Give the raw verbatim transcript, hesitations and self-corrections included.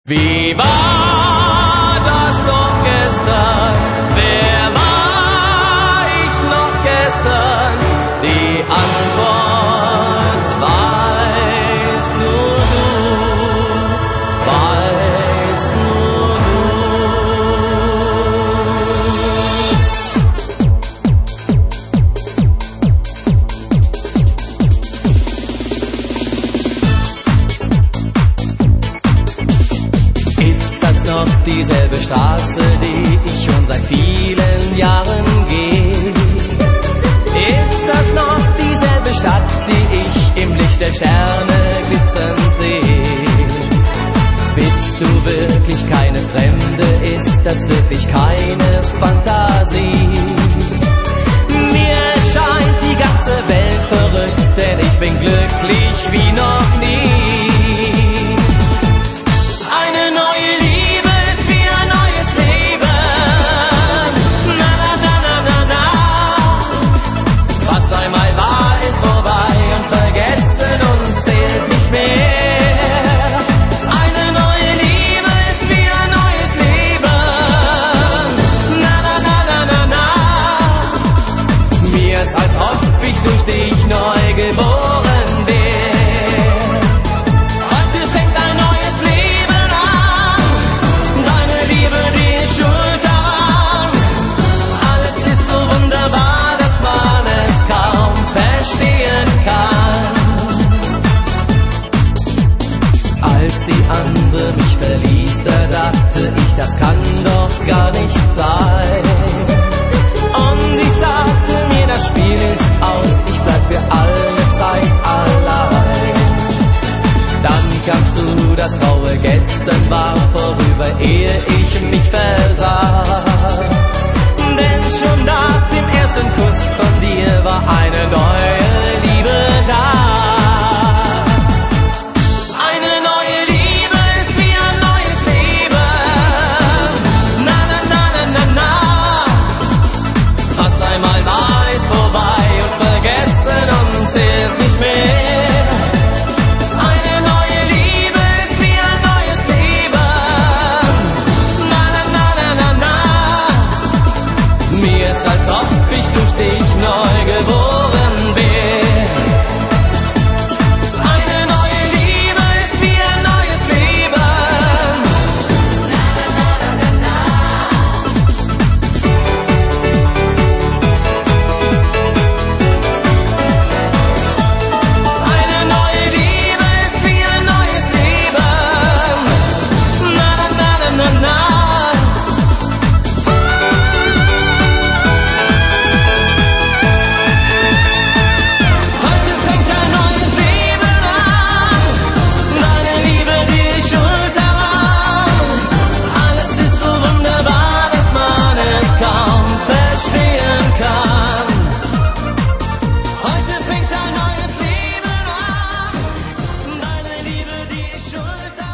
Wie war das doch gestern? Wer war ich noch gestern? Die Antwort weißt nur du, weißt nur du. Ist das noch dieselbe Straße, die ich schon seit vielen Jahren gehe? Ist das noch dieselbe Stadt, die ich im Licht der Sterne glitzern sehe? Bist du wirklich keine Fremde? Ist das wirklich keine Fantasie? Mir scheint die ganze Welt verrückt, denn ich bin glücklich wie noch nie. Durch dich neu geboren bin. Heute fängt ein neues Leben an. Deine Liebe, die ist schuld daran. Alles ist so wunderbar, dass man es kaum verstehen kann. Als die andere mich verließ, da dachte ich, das kann doch gar nicht sein. Und ich sagte mir, das Spiel ist aus, ich bleib für alle Zeit allein. Dann kamst du, das graue Gestern war vorüber, ehe ich mich versah. Denn schon nach dem ersten Kuss von dir war eine neue Liebe da. Eine neue Liebe ist wie ein neues Leben. Na, na, na, na, na, na. Was einmal war, ist vorbei und vergessen und zählt nicht mehr. Eine neue Liebe ist wie ein neues Leben. Na, na, na, na, na, na. Mir ist, als ob ich durch dich neu geboren bin. Eine neue Liebe ist wie ein neues Leben. Na, na, na, na, na. Eine neue Liebe ist wie ein neues Leben. Na, na, na, na, na, na. Heute fängt ein neues Leben an. Deine Liebe, die ist schuld daran. Alles ist so wunderbar, dass man es kaum verstehen kann. Heute fängt ein neues Leben an. Deine Liebe, die ist schuld daran.